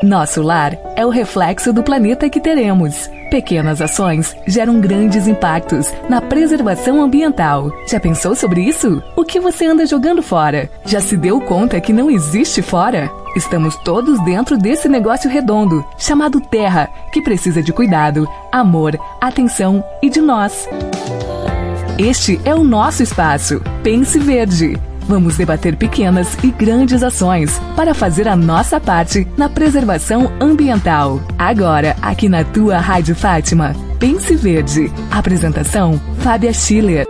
Nosso lar é o reflexo do planeta que teremos. Pequenas ações geram grandes impactos na preservação ambiental. Já pensou sobre isso? O que você anda jogando fora? Já se deu conta que não existe fora? Estamos todos dentro desse negócio redondo, chamado Terra, que precisa de cuidado, amor, atenção e de nós. Este é o nosso espaço. Pense Verde. Vamos debater pequenas e grandes ações para fazer a nossa parte na preservação ambiental. Agora, aqui na tua Rádio Fátima. Pense Verde. Apresentação, Fábia Schiller.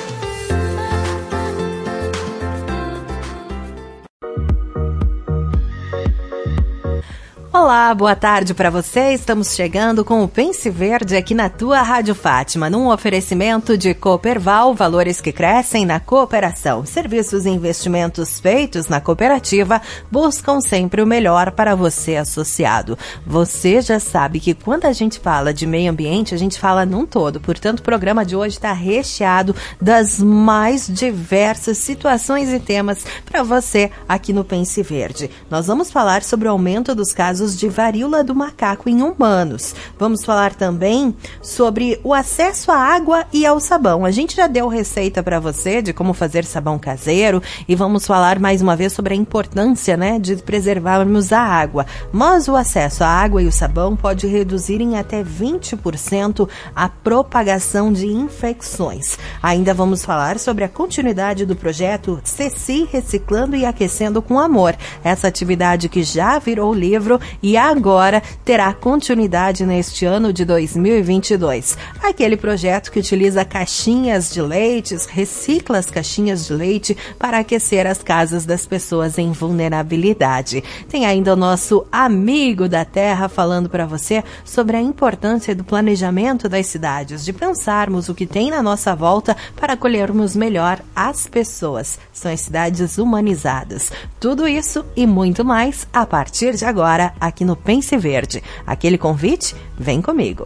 Olá, boa tarde para você. Estamos chegando com o Pense Verde aqui na tua Rádio Fátima, num oferecimento de Cooperval, valores que crescem na cooperação. Serviços e investimentos feitos na cooperativa buscam sempre o melhor para você associado. Você já sabe que quando a gente fala de meio ambiente, a gente fala num todo. Portanto, o programa de hoje está recheado das mais diversas situações e temas para você aqui no Pense Verde. Nós vamos falar sobre o aumento dos casos de varíola do macaco em humanos. Vamos falar também sobre o acesso à água e ao sabão. A gente já deu receita para você de como fazer sabão caseiro e vamos falar mais uma vez sobre a importância, de preservarmos a água. Mas o acesso à água e o sabão pode reduzir em até 20% a propagação de infecções. Ainda vamos falar sobre a continuidade do projeto CECI Reciclando e Aquecendo com Amor. Essa atividade que já virou livro e agora terá continuidade neste ano de 2022. Aquele projeto que utiliza caixinhas de leite, recicla as caixinhas de leite para aquecer as casas das pessoas em vulnerabilidade. Tem ainda o nosso amigo da terra falando para você sobre a importância do planejamento das cidades, de pensarmos o que tem na nossa volta para acolhermos melhor as pessoas. São as cidades humanizadas. Tudo isso e muito mais a partir de agora aqui no Pense Verde. Aquele convite? Vem comigo.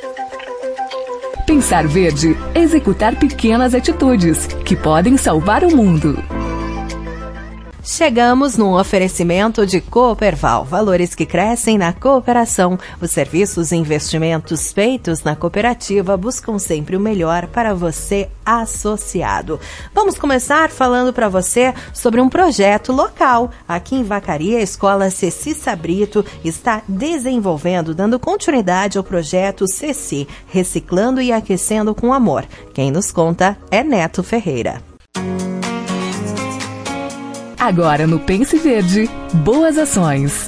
Pensar verde, executar pequenas atitudes que podem salvar o mundo. Chegamos num oferecimento de Cooperval, valores que crescem na cooperação. Os serviços e investimentos feitos na cooperativa buscam sempre o melhor para você associado. Vamos começar falando para você sobre um projeto local. Aqui em Vacaria, a escola Ceci Sabrito está desenvolvendo, dando continuidade ao projeto Ceci, Reciclando e Aquecendo com Amor. Quem nos conta é Neto Ferreira. Agora no Pense Verde, boas ações.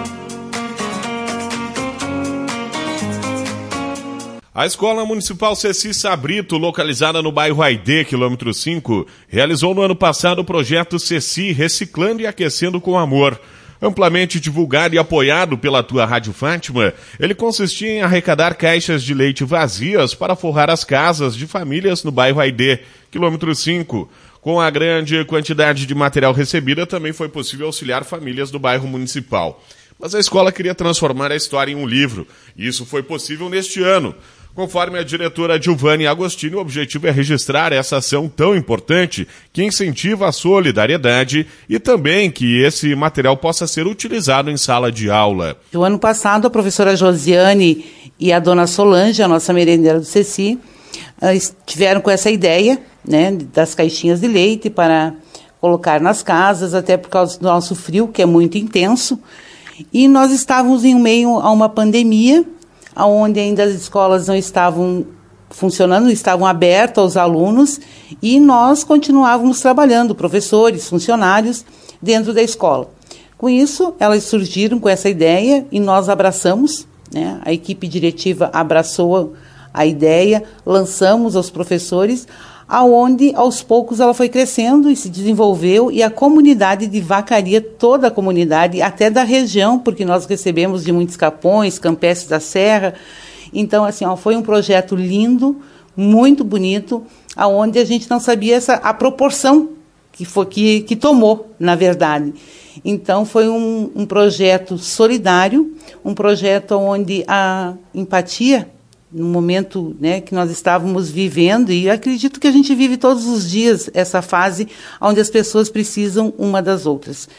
A Escola Municipal Ceci Sabrito, localizada no bairro Aidê, quilômetro 5, realizou no ano passado o projeto Ceci Reciclando e Aquecendo com Amor. Amplamente divulgado e apoiado pela tua Rádio Fátima, ele consistia em arrecadar caixas de leite vazias para forrar as casas de famílias no bairro Aidê, quilômetro 5. Com a grande quantidade de material recebida, também foi possível auxiliar famílias do bairro municipal. Mas a escola queria transformar a história em um livro, e isso foi possível neste ano. Conforme a diretora Giovanni Agostini, o objetivo é registrar essa ação tão importante que incentiva a solidariedade e também que esse material possa ser utilizado em sala de aula. O ano passado, a professora Josiane e a dona Solange, a nossa merendeira do Ceci, estiveram com essa ideia, das caixinhas de leite para colocar nas casas, até por causa do nosso frio, que é muito intenso. E nós estávamos em meio a uma pandemia, onde ainda as escolas não estavam funcionando, estavam abertas aos alunos, e nós continuávamos trabalhando, professores, funcionários, dentro da escola. Com isso, elas surgiram com essa ideia e nós abraçamos, a equipe diretiva abraçou a ideia, lançamos aos professores, aonde aos poucos ela foi crescendo e se desenvolveu, e a comunidade de Vacaria, toda a comunidade, até da região, porque nós recebemos de muitos Capões, Campestres da Serra. Então, foi um projeto lindo, muito bonito, aonde a gente não sabia a proporção que tomou, na verdade. Então, foi um projeto solidário, um projeto onde a empatia, no momento que nós estávamos vivendo, e acredito que a gente vive todos os dias essa fase onde as pessoas precisam uma das outras.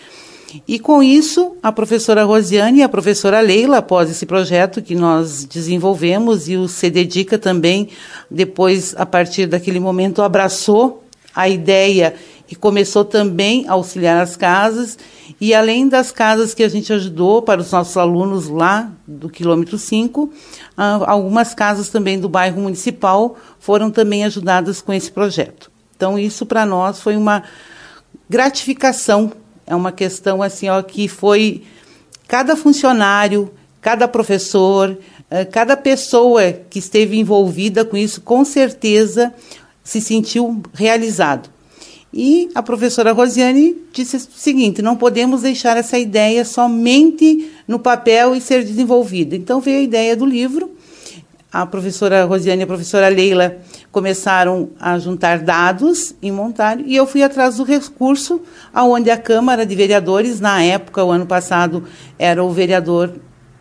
E com isso, a professora Rosiane e a professora Leila, após esse projeto que nós desenvolvemos, e o CDedica também, depois, a partir daquele momento, abraçou a ideia e começou também a auxiliar as casas, e além das casas que a gente ajudou para os nossos alunos lá do quilômetro 5, algumas casas também do bairro municipal foram também ajudadas com esse projeto. Então, isso para nós foi uma gratificação, é uma questão assim, que foi cada funcionário, cada professor, cada pessoa que esteve envolvida com isso, com certeza se sentiu realizado. E a professora Rosiane disse o seguinte: não podemos deixar essa ideia somente no papel e ser desenvolvida. Então veio a ideia do livro. A professora Rosiane e a professora Leila começaram a juntar dados e montar, e eu fui atrás do recurso, onde a Câmara de Vereadores, na época, o ano passado, era o vereador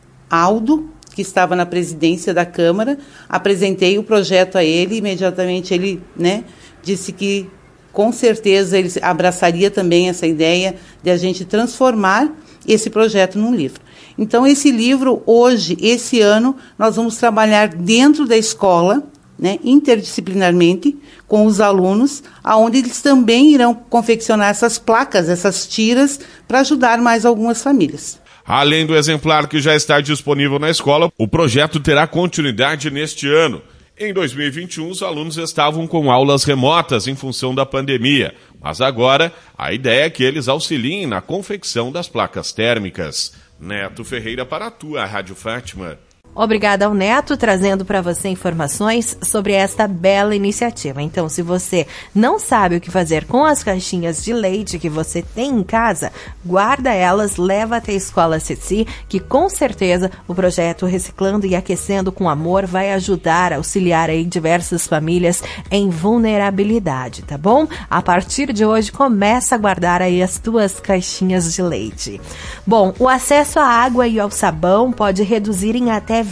Aldo, que estava na presidência da Câmara. Apresentei o projeto a ele, imediatamente ele, disse que com certeza ele abraçaria também essa ideia de a gente transformar esse projeto num livro. Então, esse livro, hoje, esse ano, nós vamos trabalhar dentro da escola, interdisciplinarmente, com os alunos, onde eles também irão confeccionar essas placas, essas tiras, para ajudar mais algumas famílias. Além do exemplar que já está disponível na escola, o projeto terá continuidade neste ano. Em 2021, os alunos estavam com aulas remotas em função da pandemia, mas agora a ideia é que eles auxiliem na confecção das placas térmicas. Neto Ferreira para a tua Rádio Fátima. Obrigada ao Neto, trazendo para você informações sobre esta bela iniciativa. Então, se você não sabe o que fazer com as caixinhas de leite que você tem em casa, guarda elas, leva até a Escola Ceci, que com certeza o projeto Reciclando e Aquecendo com Amor vai ajudar a auxiliar aí diversas famílias em vulnerabilidade, tá bom? A partir de hoje, começa a guardar aí as tuas caixinhas de leite. Bom, o acesso à água e ao sabão pode reduzir em até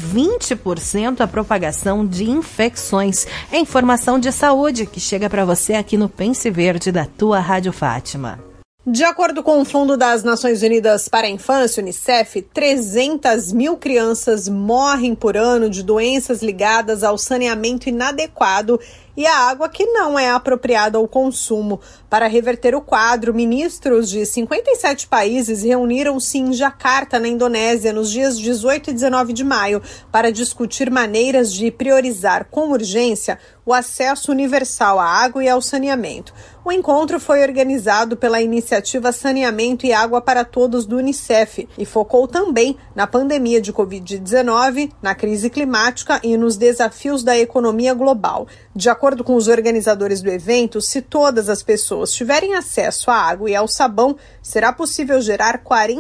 20% a propagação de infecções. É informação de saúde que chega para você aqui no Pense Verde da tua Rádio Fátima. De acordo com o Fundo das Nações Unidas para a Infância, Unicef, 300 mil crianças morrem por ano de doenças ligadas ao saneamento inadequado e a água que não é apropriada ao consumo. Para reverter o quadro, ministros de 57 países reuniram-se em Jakarta, na Indonésia, nos dias 18 e 19 de maio, para discutir maneiras de priorizar com urgência o acesso universal à água e ao saneamento. O encontro foi organizado pela iniciativa Saneamento e Água para Todos do Unicef e focou também na pandemia de Covid-19, na crise climática e nos desafios da economia global. De acordo com os organizadores do evento, se todas as pessoas tiverem acesso à água e ao sabão, será possível gerar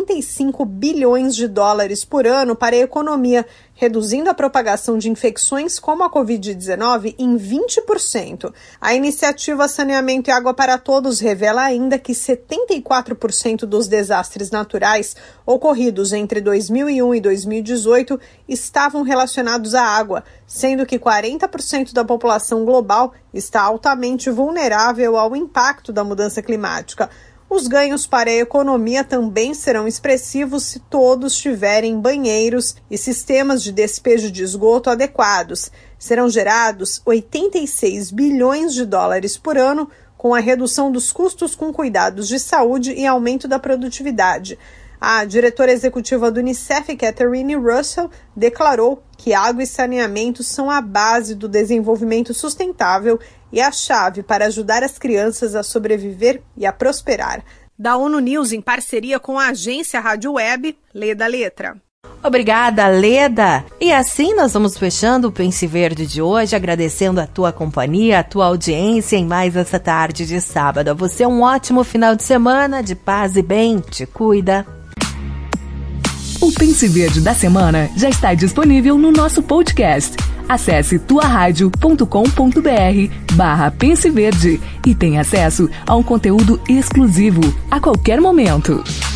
45 bilhões de dólares por ano para a economia, reduzindo a propagação de infecções como a Covid-19 em 20%. A iniciativa Saneamento e Água para Todos revela ainda que 74% dos desastres naturais ocorridos entre 2001 e 2018 estavam relacionados à água, sendo que 40% da população global está altamente vulnerável ao impacto da mudança climática. Os ganhos para a economia também serão expressivos se todos tiverem banheiros e sistemas de despejo de esgoto adequados. Serão gerados 86 bilhões de dólares por ano, com a redução dos custos com cuidados de saúde e aumento da produtividade. A diretora executiva do Unicef, Catherine Russell, declarou que água e saneamento são a base do desenvolvimento sustentável e a chave para ajudar as crianças a sobreviver e a prosperar. Da ONU News, em parceria com a agência Rádio Web, Leda Letra. Obrigada, Leda! E assim nós vamos fechando o Pense Verde de hoje, agradecendo a tua companhia, a tua audiência em mais essa tarde de sábado. A você um ótimo final de semana, de paz e bem, te cuida! O Pense Verde da semana já está disponível no nosso podcast. Acesse tuaradio.com.br/Pense Verde e tenha acesso a um conteúdo exclusivo a qualquer momento.